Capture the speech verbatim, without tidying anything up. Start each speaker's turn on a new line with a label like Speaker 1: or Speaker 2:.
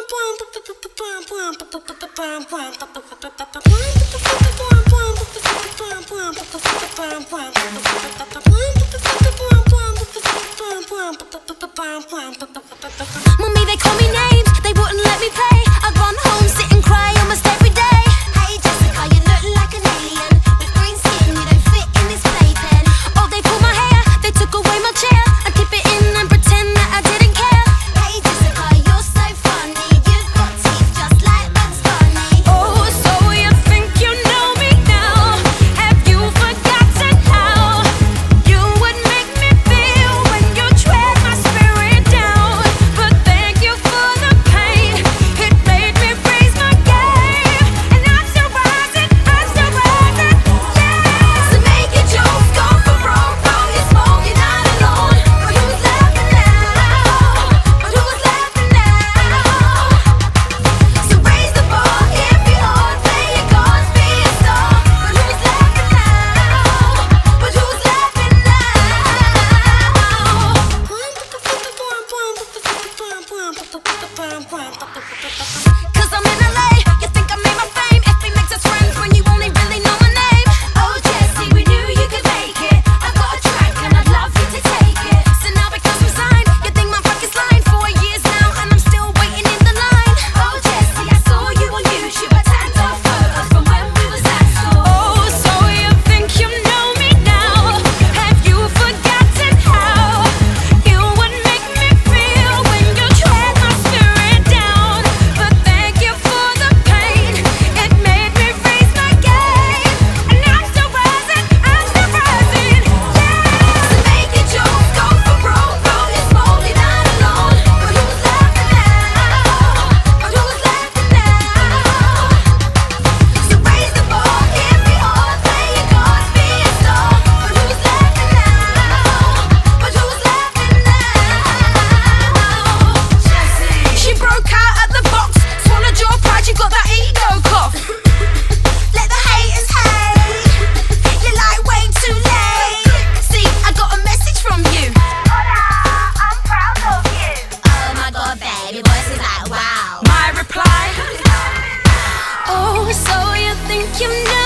Speaker 1: Mummy, they call me names, they wouldn't let me play. I'd run home, sit and cry almost every day. Hey Jessica, you look like an alien with green skin, you don't fit in this playpen. Oh, they pulled my hair, they took away my chair. I dip it in and pretend that I didn't care. Hey Jessica, you're so funny, you've got teeth just like Bugs Bunny. Oh, so you think you know me now? Have you forgotten how you would make me feel when you tread my spirit down? But thank you for the pain, it made me raise my game. And I'm still rising, I'm still rising, yeah. So make your jokes go for broke, bro, you're smoking out alone. But who's laughing now? But who's laughing now? So raise the bar if you all play your cards, be a star. But who's laughing now? But who's laughing now? Cause I'm in L A, you think I made my fame. F B makes us friends when you only really know my name. Oh Jessie, we knew you could make it. I've got a track and I'd love you to take it. So now because we signed, you think my back is lined. Four years now and I'm still waiting in the line. Oh Jessie, I saw you on YouTube, I tagged our photos from when we was at school. Oh, so you think you know me now? Have you forgotten how you would make me feel when you tread my spirit down? But thank you for the pain, it made me raise my game. And I'm still rising, I'm still rising, yeah. So make your jokes go for broke, bro, you're smoking out alone. But who's laughing now? But who's laughing now? So raise the bar if we all play your cards, be a star. But who's laughing now? But who's laughing now? Jessie, she broke out of the box, swallowed your pride, you got that ego cough. Let the haters hate, you're like way too late. See, I got a message from you. Hola, I'm proud of you. Oh my god, baby, voice is like wow. My reply, oh, so you think you know